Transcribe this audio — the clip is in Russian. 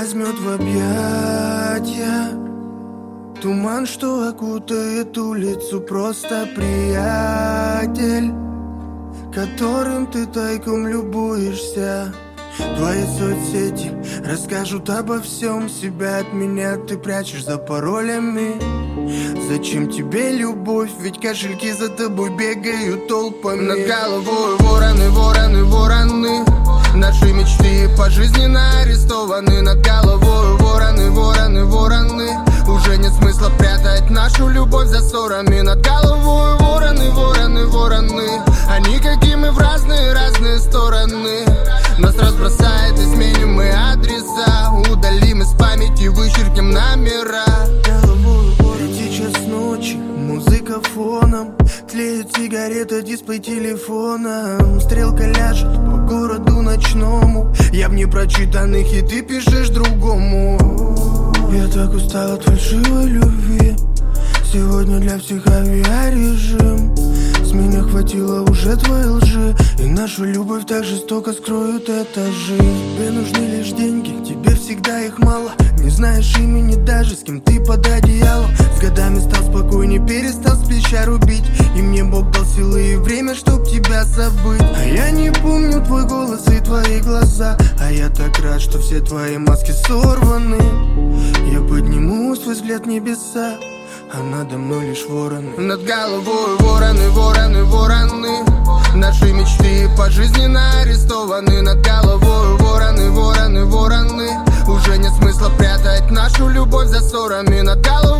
возьмет в объятия. Туман, что окутает улицу, просто приятель, которым ты тайком любуешься. Твои соцсети расскажут обо всем, себя от меня ты прячешь за паролями. Зачем тебе любовь, ведь кошельки за тобой бегают толпами. Над головой вороны, вороны, вороны. Наши мечты пожизненно арестованы. Над головой вороны, вороны, вороны. Уже нет смысла прятать нашу любовь за ссорами. Над головой вороны, вороны, вороны. Они какие мы в разные стороны. Нас разбросает и сменим мы адреса. Удалим из памяти, вычеркнем номера. Третий час ночи, музыка фоном. Тлеют сигареты, дисплей телефона. Стрелка ляжет по городу ночному. Я в непрочитанных, и ты пишешь другому. Я так устал от фальшивой любви. Сегодня для всех авиарежим. С меня хватило уже твоей лжи. И нашу любовь так жестоко скроют этажи. Тебе нужны лишь деньги, тебе всегда их мало. Не знаешь имени даже, с кем ты под одеялом. С годами стал спокойней, перестал с плеча рубить. И мне Бог дал силы и время, чтоб тебя забыть. А я не помню твой голос и твои глаза. А я так рад, что все твои маски сорваны. Я подниму свой взгляд в небеса, а надо мной лишь вороны. Над головой вороны, вороны, вороны. Наши мечты пожизненно арестованы. Над головой вороны, вороны, вороны. Уже нет смысла прятать нашу любовь за ссорами. Над головой